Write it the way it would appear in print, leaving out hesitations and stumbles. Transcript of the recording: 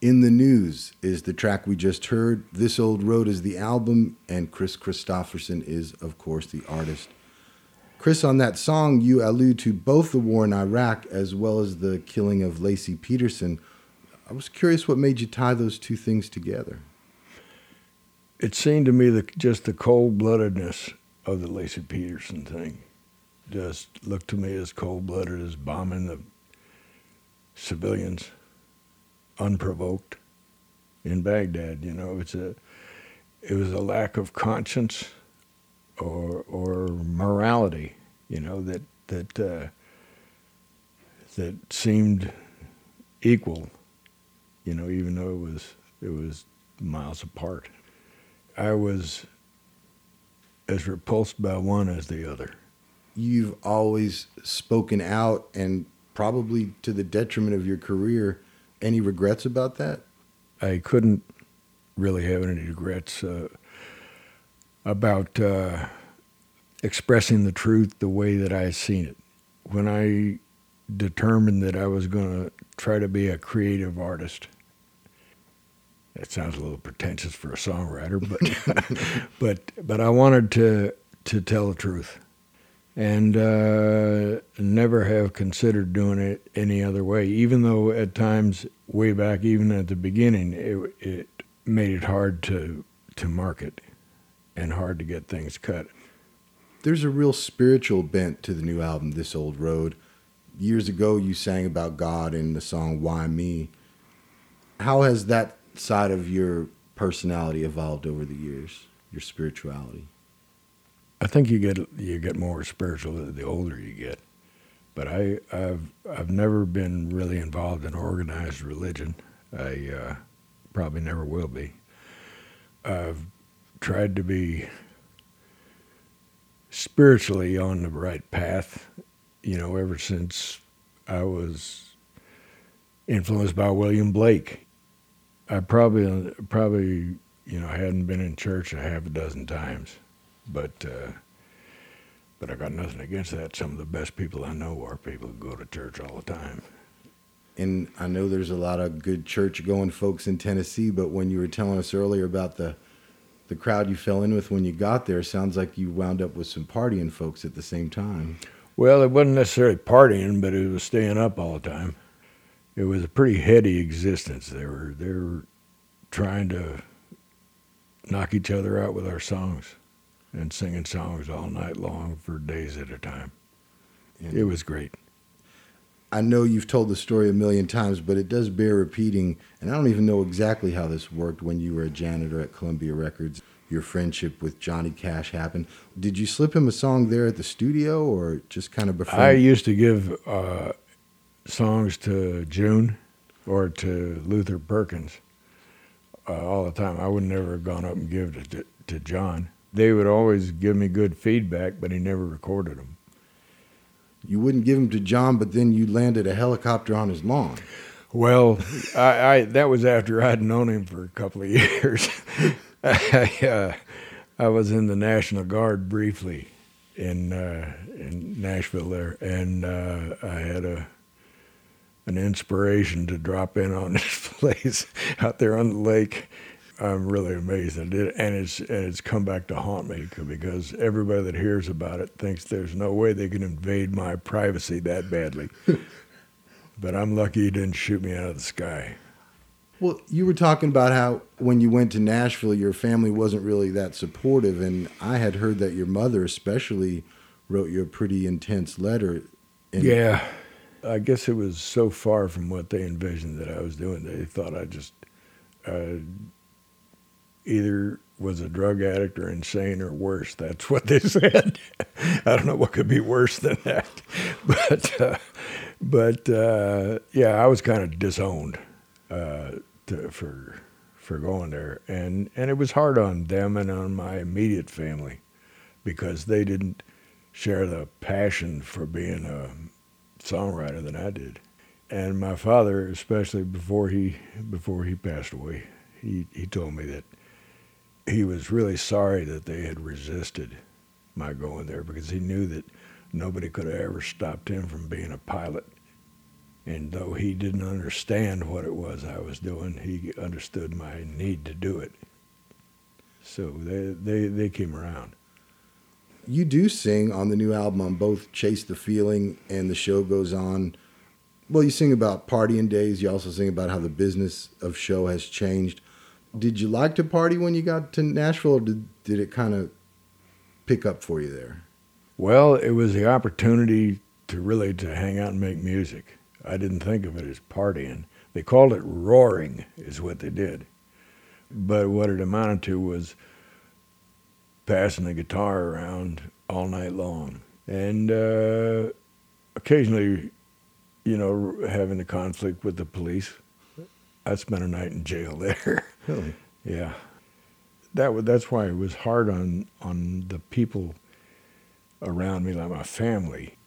In the News is the track we just heard. This Old Road is the album, and Kris Kristofferson is, of course, the artist. Chris, on that song, you allude to both the war in Iraq as well as the killing of Laci Peterson. I was curious what made you tie those two things together. It seemed to me that just the cold-bloodedness of the Laci Peterson thing just looked to me as cold-blooded as bombing the civilians unprovoked in Baghdad. You know, it was a lack of conscience or morality, you know, that seemed equal, you know, even though it was miles apart. I was as repulsed by one as the other. You've always spoken out, and probably to the detriment of your career. Any regrets about that? I couldn't really have any regrets about expressing the truth the way that I seen it. When I determined that I was going to try to be a creative artist, that sounds a little pretentious for a songwriter, but I wanted to tell the truth, and never have considered doing it any other way, even though at times, way back, even at the beginning, it made it hard to market and hard to get things cut. There's a real spiritual bent to the new album, This Old Road. Years ago, you sang about God in the song Why Me? How has that side of your personality evolved over the years, your spirituality? I think you get more spiritual the older you get, but I've never been really involved in organized religion. I probably never will be. I've tried to be spiritually on the right path, you know, ever since I was influenced by William Blake. I probably you know, hadn't been in church a half a dozen times, but I got nothing against that. Some of the best people I know are people who go to church all the time. And I know there's a lot of good church-going folks in Tennessee, but when you were telling us earlier about the crowd you fell in with when you got there, sounds like you wound up with some partying folks at the same time. Well, it wasn't necessarily partying, but it was staying up all the time. It was a pretty heady existence. They were trying to knock each other out with our songs and singing songs all night long for days at a time. And it was great. I know you've told the story a million times, but it does bear repeating, and I don't even know exactly how this worked when you were a janitor at Columbia Records. Your friendship with Johnny Cash happened. Did you slip him a song there at the studio, or just kind of befriend? I used to give songs to June or to Luther Perkins all the time. I would never have gone up and give it to John. They would always give me good feedback, but he never recorded them. You wouldn't give him to John, but then you landed a helicopter on his lawn. Well, I that was after I'd known him for a couple of years. I was in the National Guard briefly in Nashville there, and I had an inspiration to drop in on this place out there on the lake. I'm really amazed at it, and it's come back to haunt me because everybody that hears about it thinks there's no way they can invade my privacy that badly. But I'm lucky he didn't shoot me out of the sky. Well, you were talking about how when you went to Nashville, your family wasn't really that supportive, and I had heard that your mother especially wrote you a pretty intense letter. Yeah, I guess it was so far from what they envisioned that I was doing. They thought I just either was a drug addict or insane or worse. That's what they said. I don't know what could be worse than that. But yeah, I was kind of disowned for going there. And it was hard on them and on my immediate family because they didn't share the passion for being a songwriter that I did. And my father, especially before he passed away, he told me that he was really sorry that they had resisted my going there because he knew that nobody could have ever stopped him from being a pilot And though he didn't understand what it was I was doing, he understood my need to do it. So they came around. You do sing on the new album on both Chase the Feeling and The Show Goes On. Well, you sing about partying days. You also sing about how the business of show has changed. Did you like to party when you got to Nashville, or did it kind of pick up for you there? Well, it was the opportunity to hang out and make music. I didn't think of it as partying. They called it roaring, is what they did. But what it amounted to was passing the guitar around all night long. And occasionally, having a conflict with the police. I spent a night in jail there. Really? Yeah. That's why it was hard on the people around me, like my family.